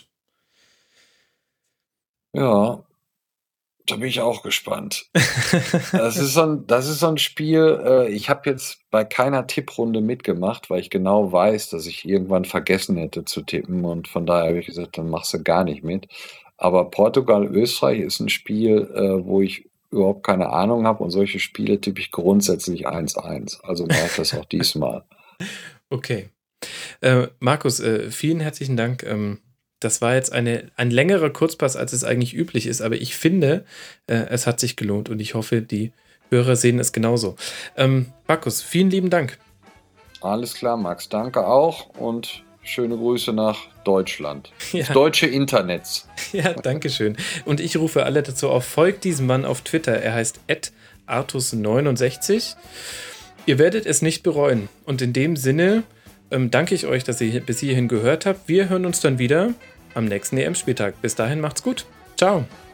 Ja, da bin ich auch gespannt. Das ist so 'n das ist so 'n Spiel, äh, ich habe jetzt bei keiner Tipprunde mitgemacht, weil ich genau weiß, dass ich irgendwann vergessen hätte zu tippen und von daher habe ich gesagt: „Dann machst du gar nicht mit.“ Aber Portugal, Österreich ist 'n Spiel, äh, wo ich überhaupt keine Ahnung habe und solche Spiele tippe ich grundsätzlich eins eins. Also mache ich das auch diesmal. Okay. Äh, Markus, äh, vielen herzlichen Dank. Ähm, das war jetzt eine, ein längerer Kurzpass, als es eigentlich üblich ist, aber ich finde, äh, es hat sich gelohnt und ich hoffe, die Hörer sehen es genauso. Ähm, Markus, vielen lieben Dank. Alles klar, Max, danke auch und schöne Grüße nach Deutschland. Ins Ja, deutsche Internets. ja, danke schön. Und ich rufe alle dazu auf, folgt diesem Mann auf Twitter. Er heißt artus neunundsechzig. Ihr werdet es nicht bereuen. Und in dem Sinne ähm, danke ich euch, dass ihr bis hierhin gehört habt. Wir hören uns dann wieder am nächsten E M-Spieltag. Bis dahin macht's gut. Ciao.